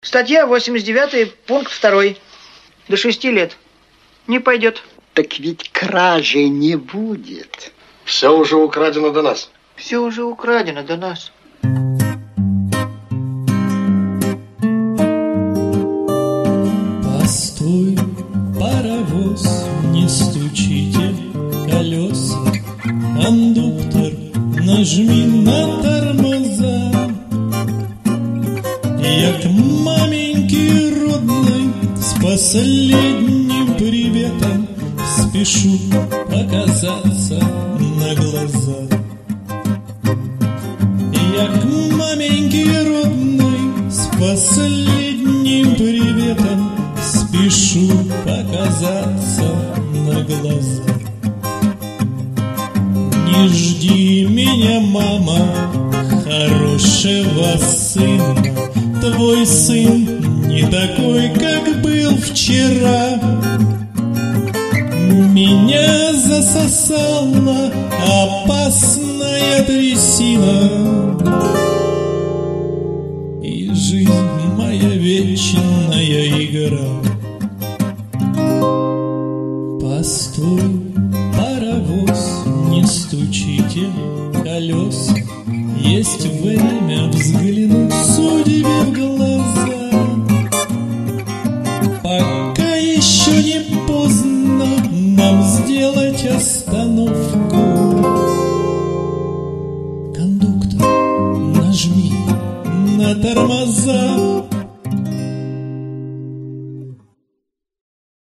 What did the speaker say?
Статья 89, пункт 2. До 6 лет. Не пойдет. Так ведь кражи не будет. Все уже украдено до нас. Все уже украдено до нас. Постой, паровоз, не стучите колеса. Кондуктор, нажми на тормоза. Я к маменьке родной с последним приветом спешу показаться на глаза. Я к маменьке родной с последним приветом спешу показаться на глаза. Не жди меня, мама, хорошего сына. Твой сын не такой, как был вчера. Меня засосала опасная трясина, и жизнь моя вечная игра. Постой, паровоз, не стучите колеса. Есть время взглянуть судьбе в глаза. Пока еще не поздно нам сделать остановку. Кондуктор, нажми на тормоза.